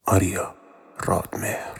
آریا رادمهر.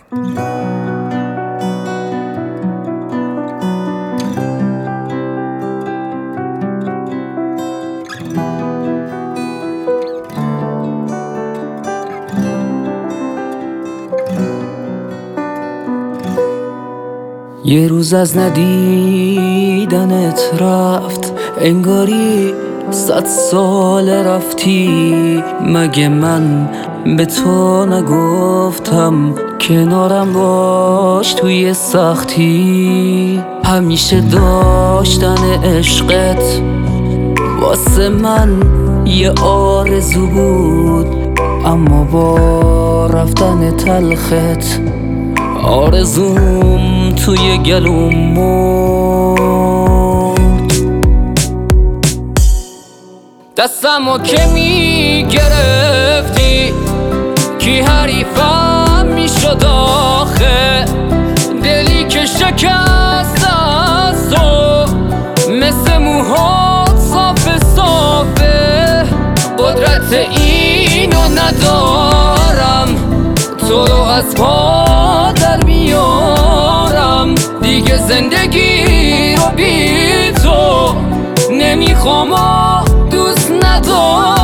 یه روز از ندیدنت رفت، انگاری 100 سال رفتی. مگه من به تو نگفتم کنارم باش توی سختی؟ همیشه داشتن عشقت واسه من یه آرزو بود، اما با رفتن تلخت آرزوم توی گلوم مرد. دستمو که میگرفتی کی حریفم میشد آخه؟ دلی که شکست از تو مثل موهات صاف صافه. قدرت اینو ندارم تو رو از پا در بیارم، دیگه زندگی رو بی تو نمیخوام و دوست ندارم.